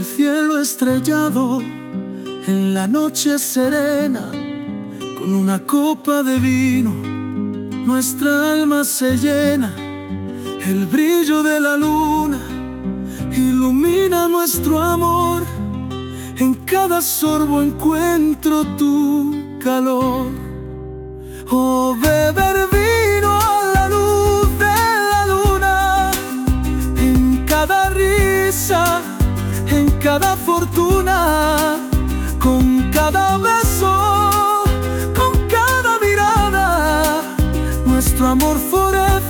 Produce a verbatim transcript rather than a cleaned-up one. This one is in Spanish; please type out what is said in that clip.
cielo estrellado, en la noche serena, con una copa de vino, nuestra alma se llena. El brillo de la luna ilumina nuestro amor. En cada sorbo encuentro tu calor. Oh, beber vino a la luz de la luna, en cada risa, en cada fortuna.